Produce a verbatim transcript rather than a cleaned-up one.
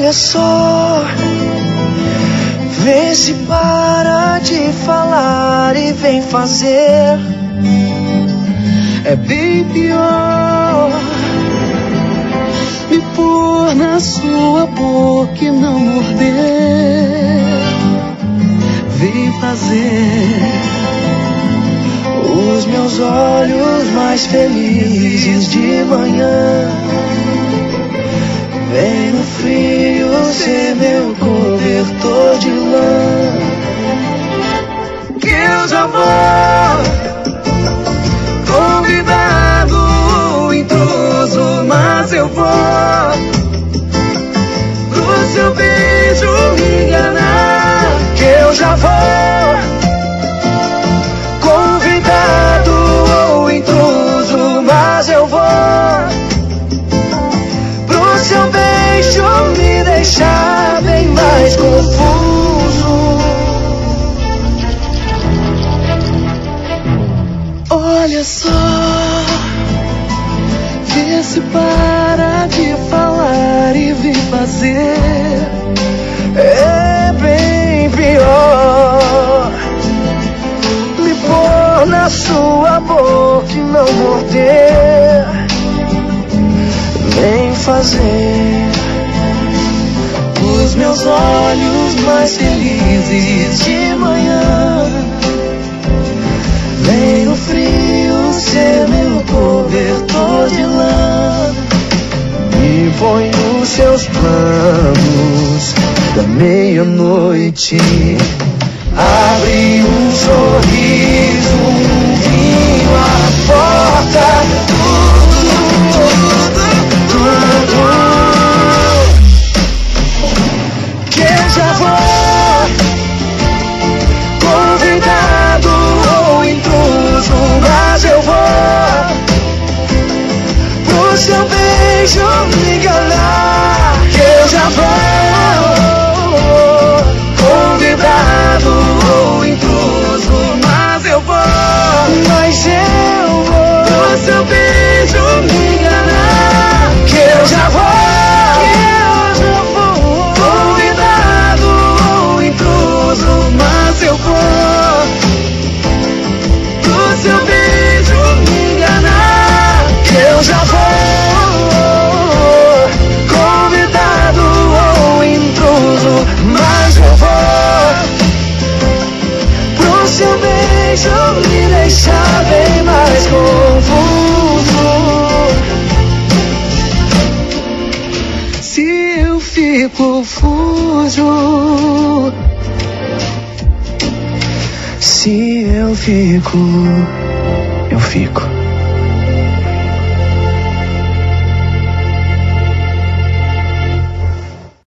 Olha só, vê se para de falar e vem fazer. É bem pior me pôr na sua boca e não morder. Vem fazer os meus olhos mais felizes de manhã. Vem no frio ser meu cobertor de lã. Que eu já vou, convidado, intruso, mas eu vou pro seu beijo me enganar. Que eu já vou, convidado ou intruso, mas eu vou pro seu beijo me deixar bem mais confuso. Olha só, vê se para de falar e vem fazer. É bem pior me pôr na sua boca e não morder. Vem fazer os meus olhos mais felizes de manhã. Vem no frio ser meu cobertor de lã. Me põe nos seus planos da meia-noite. Abre um sorriso, um vinho à porta. Tudo, tudo, tudo. Que eu já vou, convidado ou intruso, mas eu vou pro seu beijo me enganar. Que eu já vou, convidado ou intruso, mas eu vou, mas eu vou pro seu beijo me enganar. Que eu já vou, que eu já vou, convidado ou intruso, mas eu vou pro seu beijo me enganar. Que eu já vou, convidado ou intruso, mas eu vou pro seu beijo me deixar bem mais confuso. Se eu fico, fujo. Se eu fico, eu fico.